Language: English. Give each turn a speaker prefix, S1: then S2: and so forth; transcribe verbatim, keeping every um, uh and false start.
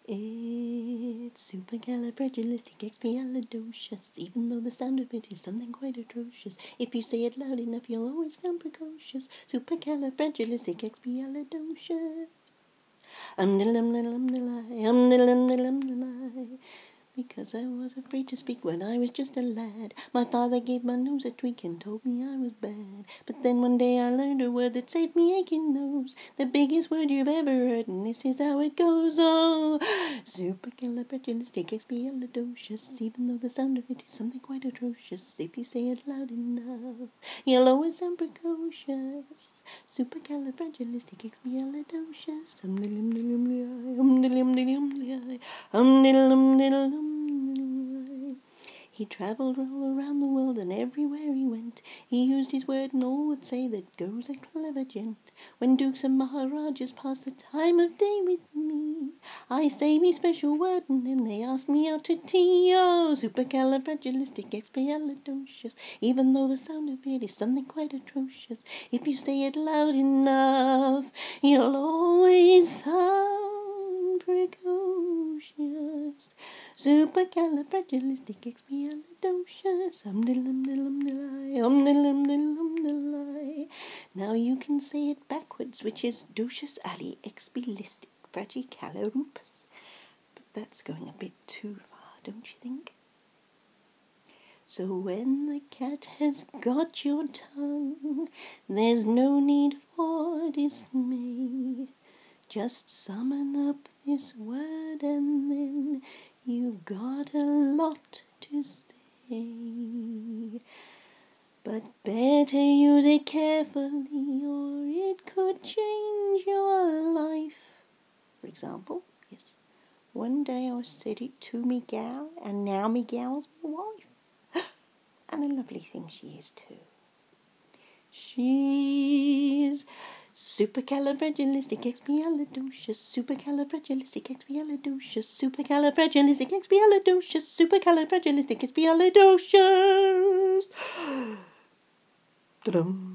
S1: It's supercalifragilisticexpialidocious, even though the sound of it is something quite atrocious. If you say it loud enough, you'll always sound precocious. Supercalifragilisticexpialidocious. Um diddle um diddle um diddle um diddle um diddle um diddle. Because I was afraid to speak when I was just a lad. My father gave my nose a tweak and told me I was bad. But then one day I learned a word that saved me aching nose. The biggest word you've ever heard, and this is how it goes. Oh, supercalifragilisticexpialidocious, even though the sound of it is something quite atrocious. If you say it loud enough, you'll always sound precocious. Supercalifragilisticexpialidocious. Um diddle um diddle um diddle um diddle um diddle um diddle um diddle um. He travelled all around the world, and everywhere he went, he used his word, and all would say that goes a clever gent. When dukes and maharajas pass the time of day with me, I say me special word, and then they ask me out to tea. Oh, supercalifragilisticexpialidocious, even though the sound of it is something quite atrocious. If you say it loud enough, you'll always sound precocious. Supercalifragilisticexpialidocious. Um diddle um diddle um diddle um diddle um diddle um diddle. Now you can say it backwards, which is docious ali expialistic fragicalorupus. But that's going a bit too far, don't you think? So when the cat has got your tongue, there's no need for dismay. Just summon up this word and then you've got a lot to say. But better use it carefully or it could change your life. For example, yes, one day I said it to me gal, and now me gal's my wife. And a lovely thing she is too. She's supercalifragilisticexpialidocious, supercalifragilisticexpialidocious, supercalifragilisticexpialidocious, supercalifragilisticexpialidocious. Ta-dum.